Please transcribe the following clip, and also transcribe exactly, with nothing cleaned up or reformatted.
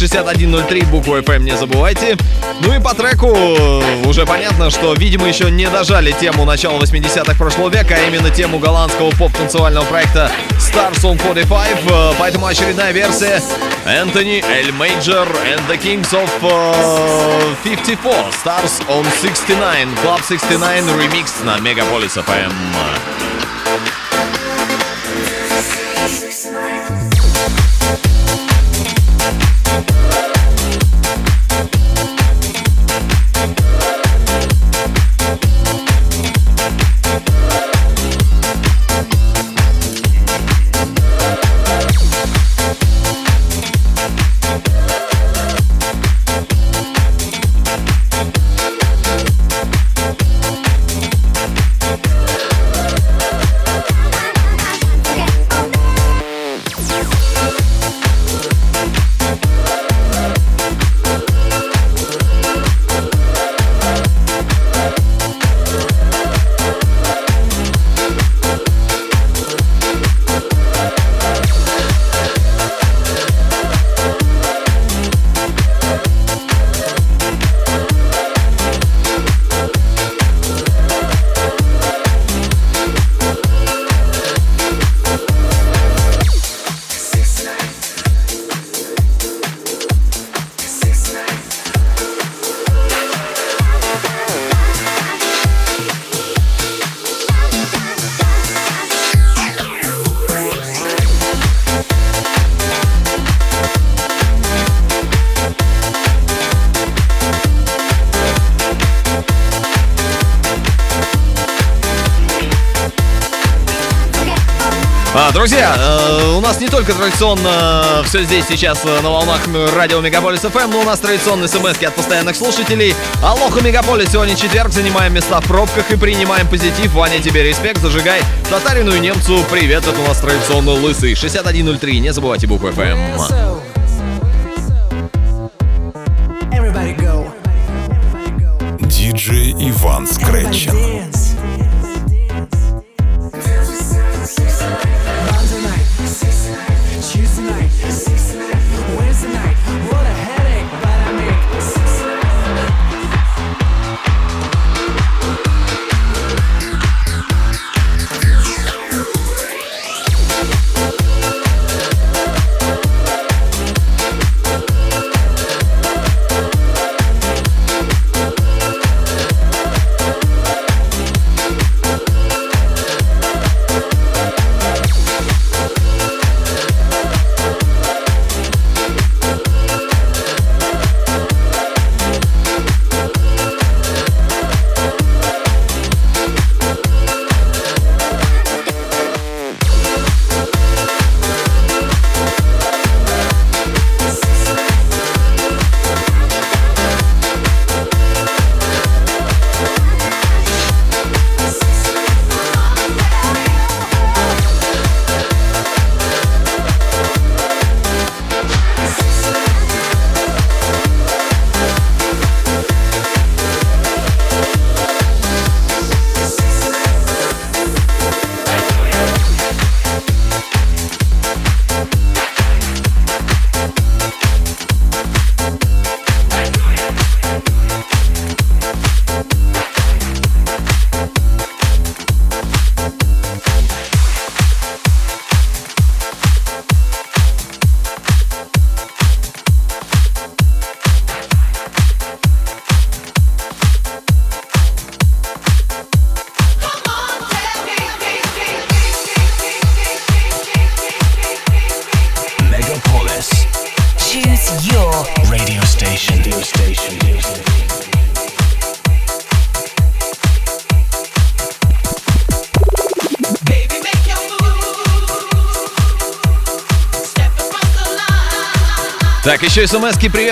шестьдесят один ноль три, букву эф эм не забывайте. Ну и по треку уже понятно, что, видимо, еще не дожали тему начала восьмидесятых прошлого века, а именно тему голландского поп-танцевального проекта Stars on сорок пять. Поэтому очередная версия Anthony L. Major and the Kings of uh, пятьдесят четыре. Stars on шестьдесят девять. Club шестьдесят девять ремикс на Мегаполис эф эм. Друзья, э, у нас не только традиционно все здесь сейчас на волнах радио Мегаполис эф эм, но у нас традиционные смс-ки от постоянных слушателей. Алоха, Мегаполис, сегодня четверг, занимаем места в пробках и принимаем позитив. Ваня, тебе респект, зажигай. Татарину и немцу привет, это у нас традиционно Лысый. шестьдесят один ноль три, не забывайте букву эф эм. Диджей Иван Скретчин. Так, еще смс-ки, привет.